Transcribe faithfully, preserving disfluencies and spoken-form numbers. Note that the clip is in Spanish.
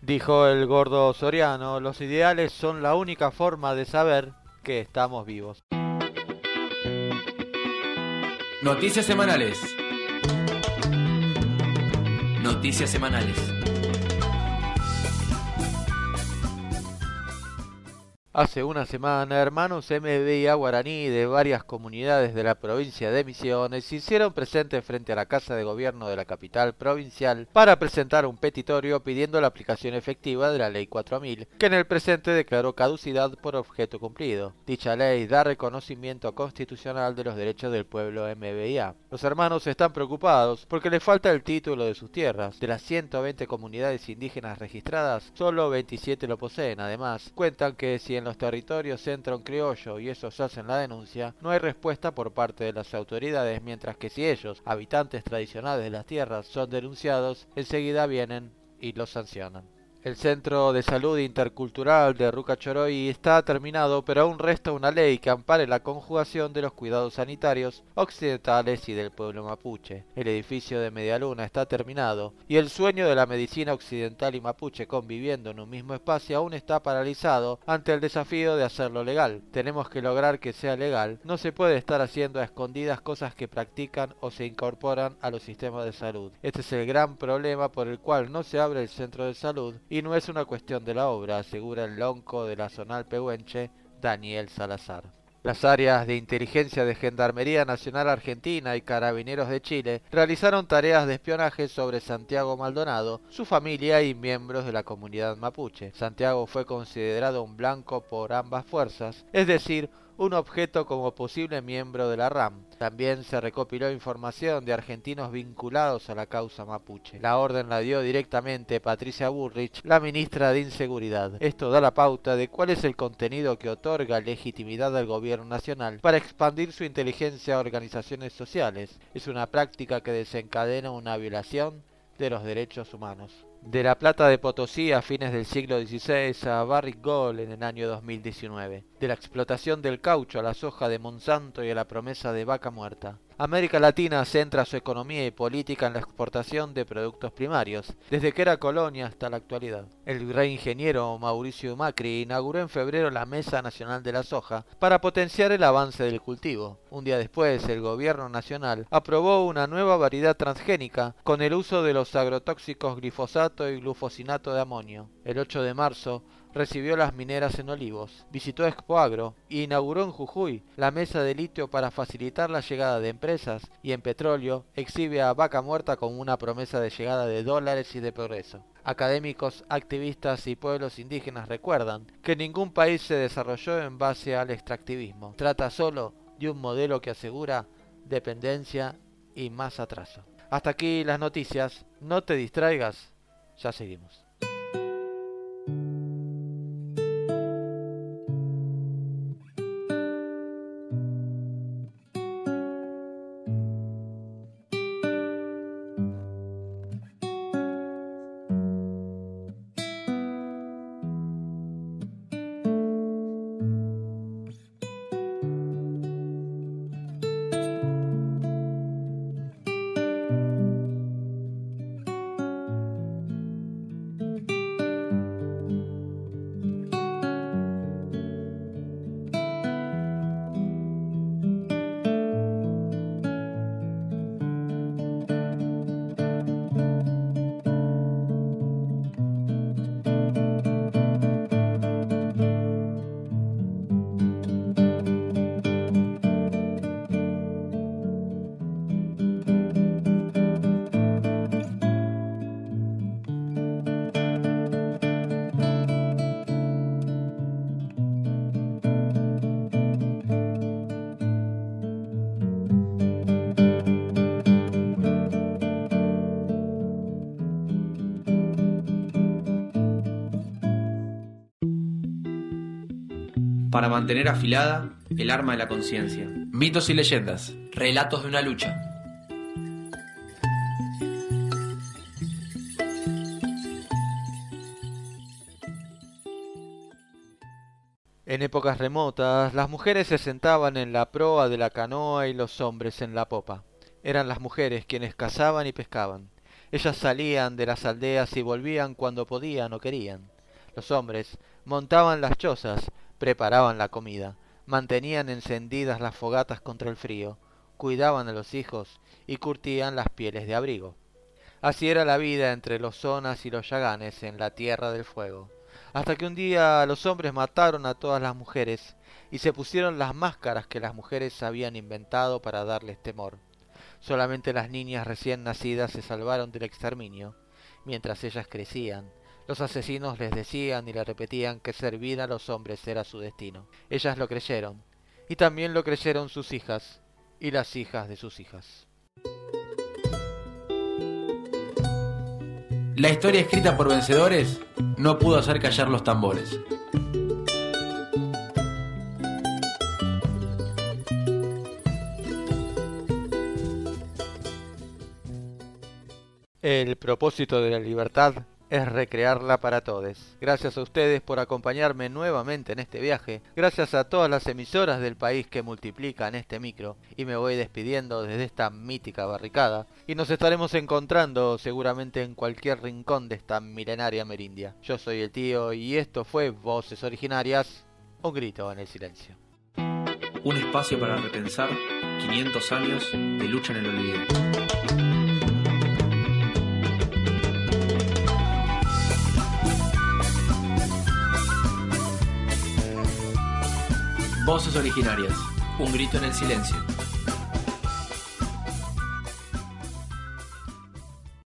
Dijo el gordo Soriano, los ideales son la única forma de saber que estamos vivos. Noticias semanales. Noticias semanales. Hace una semana, hermanos M B I A guaraní de varias comunidades de la provincia de Misiones se hicieron presentes frente a la Casa de Gobierno de la capital provincial para presentar un petitorio pidiendo la aplicación efectiva de la Ley cuatro mil, que en el presente declaró caducidad por objeto cumplido. Dicha ley da reconocimiento constitucional de los derechos del pueblo M B I A. Los hermanos están preocupados porque les falta el título de sus tierras. De las ciento veinte comunidades indígenas registradas, solo veintisiete lo poseen. Además, cuentan que si en los territorios entra un criollo y esos hacen la denuncia, no hay respuesta por parte de las autoridades, mientras que si ellos, habitantes tradicionales de las tierras, son denunciados, enseguida vienen y los sancionan. El Centro de Salud Intercultural de Rucachoroy está terminado, pero aún resta una ley que ampare la conjugación de los cuidados sanitarios occidentales y del pueblo mapuche. El edificio de Medialuna está terminado y el sueño de la medicina occidental y mapuche conviviendo en un mismo espacio aún está paralizado ante el desafío de hacerlo legal. Tenemos que lograr que sea legal. No se puede estar haciendo a escondidas cosas que practican o se incorporan a los sistemas de salud. Este es el gran problema por el cual no se abre el centro de salud. Y no es una cuestión de la obra, asegura el lonco de la zonal pehuenche, Daniel Salazar. Las áreas de inteligencia de Gendarmería Nacional Argentina y Carabineros de Chile realizaron tareas de espionaje sobre Santiago Maldonado, su familia y miembros de la comunidad mapuche. Santiago fue considerado un blanco por ambas fuerzas, es decir, un objeto como posible miembro de la RAM. También se recopiló información de argentinos vinculados a la causa mapuche. La orden la dio directamente Patricia Bullrich, la ministra de Inseguridad. Esto da la pauta de cuál es el contenido que otorga legitimidad al gobierno nacional para expandir su inteligencia a organizaciones sociales. Es una práctica que desencadena una violación de los derechos humanos. De La Plata de Potosí a fines del siglo dieciséis a Barrick Gold en el año dos mil diecinueve. De la explotación del caucho a la soja de Monsanto y a la promesa de vaca muerta. América Latina centra su economía y política en la exportación de productos primarios, desde que era colonia hasta la actualidad. El rey ingeniero Mauricio Macri inauguró en febrero la Mesa Nacional de la Soja para potenciar el avance del cultivo. Un día después, el gobierno nacional aprobó una nueva variedad transgénica con el uso de los agrotóxicos glifosato y glufosinato de amonio. El ocho de marzo, recibió las mineras en Olivos, visitó Expoagro e inauguró en Jujuy la mesa de litio para facilitar la llegada de empresas, y en petróleo exhibe a Vaca Muerta como una promesa de llegada de dólares y de progreso. Académicos, activistas y pueblos indígenas recuerdan que ningún país se desarrolló en base al extractivismo. Trata solo de un modelo que asegura dependencia y más atraso. Hasta aquí las noticias, no te distraigas, ya seguimos. Para mantener afilada el arma de la conciencia. Mitos y leyendas. Relatos de una lucha. En épocas remotas, las mujeres se sentaban en la proa de la canoa y los hombres en la popa. Eran las mujeres quienes cazaban y pescaban. Ellas salían de las aldeas y volvían cuando podían o querían. Los hombres montaban las chozas, preparaban la comida, mantenían encendidas las fogatas contra el frío, cuidaban a los hijos y curtían las pieles de abrigo. Así era la vida entre los zonas y los yaganes en la Tierra del Fuego, hasta que un día los hombres mataron a todas las mujeres y se pusieron las máscaras que las mujeres habían inventado para darles temor. Solamente las niñas recién nacidas se salvaron del exterminio. Mientras ellas crecían, los asesinos les decían y le repetían que servir a los hombres era su destino. Ellas lo creyeron, y también lo creyeron sus hijas y las hijas de sus hijas. La historia escrita por vencedores no pudo hacer callar los tambores. El propósito de la libertad es recrearla para todos. Gracias a ustedes por acompañarme nuevamente en este viaje. Gracias a todas las emisoras del país que multiplican este micro. Y me voy despidiendo desde esta mítica barricada. Y nos estaremos encontrando seguramente en cualquier rincón de esta milenaria merindia. Yo soy el tío y esto fue Voces Originarias, un grito en el silencio. Un espacio para repensar quinientos años de lucha en el olvido. Voces Originarias, un grito en el silencio.